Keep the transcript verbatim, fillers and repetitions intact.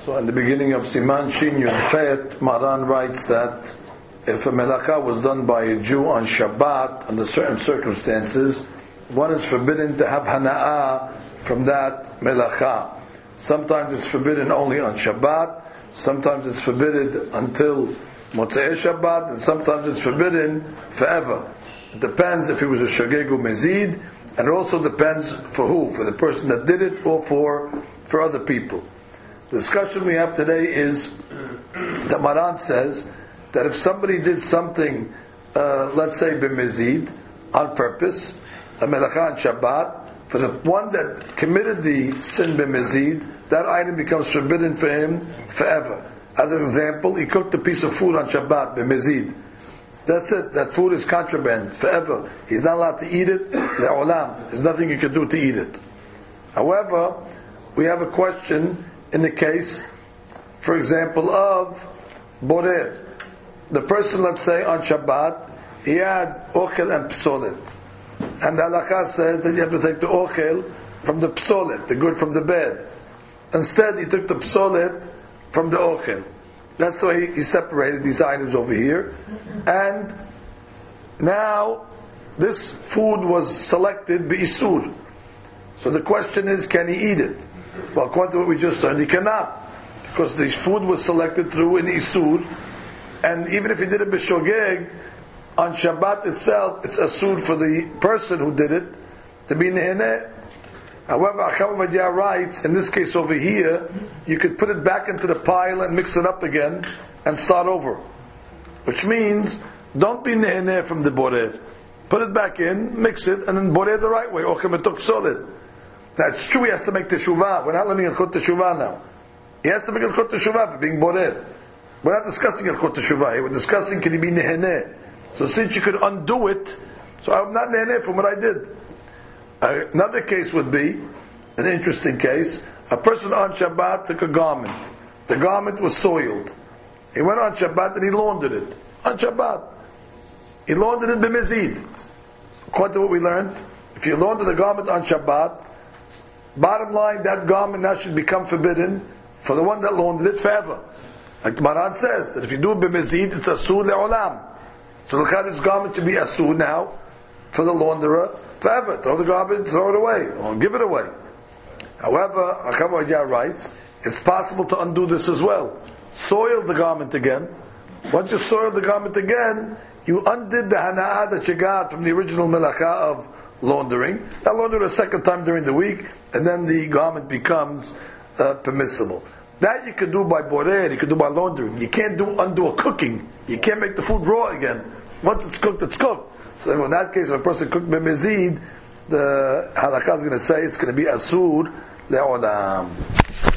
So in the beginning of Siman Shin Yud Chet, Maran writes that if a melacha was done by a Jew on Shabbat under certain circumstances, one is forbidden to have hana'ah from that melacha. Sometimes it's forbidden only on Shabbat, sometimes it's forbidden until Motzei Shabbat, and sometimes it's forbidden forever. It depends if he was a shogeg or mezid, and it also depends for who, for the person that did it or for, for other people. The discussion we have today is that Maran says that if somebody did something, uh, let's say b'mezid, on purpose, a melacha on Shabbat, for the one that committed the sin b'mezid, that item becomes forbidden for him forever. As an example, he cooked a piece of food on Shabbat b'mezid. That's it. That food is contraband forever. He's not allowed to eat it. Le'olam. There's nothing you can do to eat it. However, we have a question in the case, for example, of borer. The person, let's say, on Shabbat, he had ochel and psolet. And the halakha says that you have to take the ochel from the psolet, the good from the bad. Instead, he took the psolet from the ochel. That's the way he separated these items over here. And now, this food was selected bi-isur. So the question is, can he eat it? Well, according to what we just learned, he cannot. Because this food was selected through an isur. And even if he did it b'shogeg, on Shabbat itself, it's asur for the person who did it to be neheneh. However, Acham Ovadia writes, in this case over here, you could put it back into the pile and mix it up again and start over. Which means, don't be neheneh from the borer. Put it back in, mix it, and then borer the right way. Ochem etok solid. Now it's true he has to make teshuvah. We're not learning Hilchot Teshuvah now. He has to make Hilchot Teshuvah for being borer. We're not discussing Hilchot Teshuvah here. We're discussing can he be neheneh. So since you could undo it, so I'm not neheneh from what I did. Another case would be, an interesting case, a person on Shabbat took a garment. The garment was soiled. He went on Shabbat and he laundered it. On Shabbat. He laundered it b'mezid. According to what we learned, if you launder the garment on Shabbat, bottom line, that garment now should become forbidden for the one that laundered it forever. Like Maran says, that if you do it b'mezid, it's asur le'olam. So the this garment should be asur now for the launderer forever. Throw the garbage, throw it away, or give it away. However, Acham Ovadia writes, it's possible to undo this as well. Soil the garment again. Once you soil the garment again, you undid the hana'ah that you got from the original melacha of laundering. Now launder it a second time during the week, and then the garment becomes uh, permissible. That you could do by borer, you could do by laundering. You can't do undo a cooking. You can't make the food raw again. Once it's cooked, it's cooked. So in that case, if a person cooked b'mezid, the halakha is going to say it's going to be asur le'olam.